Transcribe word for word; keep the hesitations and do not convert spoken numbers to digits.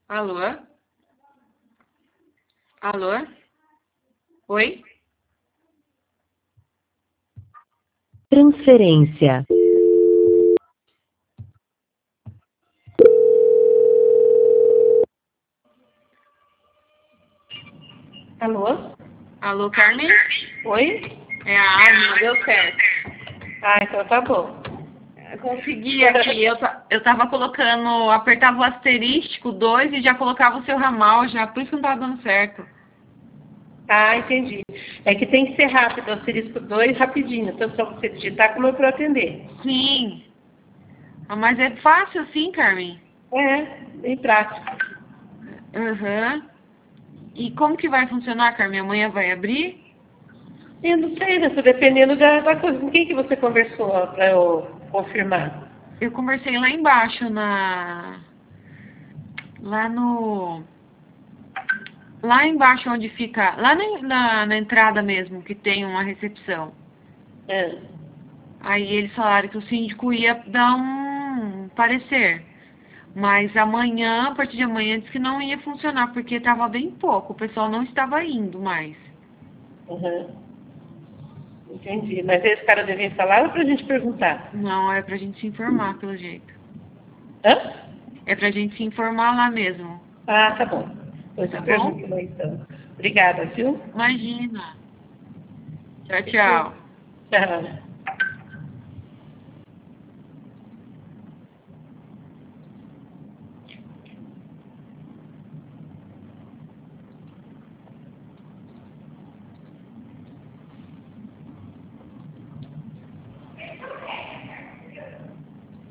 Alô? Alô? Oi? Transferência. Alô? Alô, Carmen? Oi? É a Alma, deu certo. Ah, então tá bom. Eu consegui aqui, eu, ta- eu tava colocando, apertava o asterístico dois e já colocava o seu ramal, já, por isso que não tava dando certo. Ah, entendi. É que tem que ser rápido, o asterisco dois rapidinho. Então só você digitar como eu para atender. Sim. Ah, mas é fácil assim, Carmen? É, bem prático. Aham. E como que vai funcionar, Carmen? Amanhã vai abrir? Eu não sei, né? Tô dependendo da, da coisa. Com quem que você conversou para eu confirmar? Eu conversei lá embaixo, na... Lá no... Lá embaixo onde fica... Lá na, na, na entrada mesmo, que tem uma recepção. É. Aí eles falaram que o síndico ia dar um parecer. Mas amanhã, a partir de amanhã, disse que não ia funcionar, porque estava bem pouco. O pessoal não estava indo mais. Uhum. Entendi. Mas esse cara devia falar ou para a gente perguntar? Não, é pra gente se informar, pelo jeito. Hã? É pra gente se informar lá mesmo. Ah, tá bom. Depois Tá eu bom? pergunto lá então. Obrigada, viu? Imagina. Tchau, tchau. Tchau.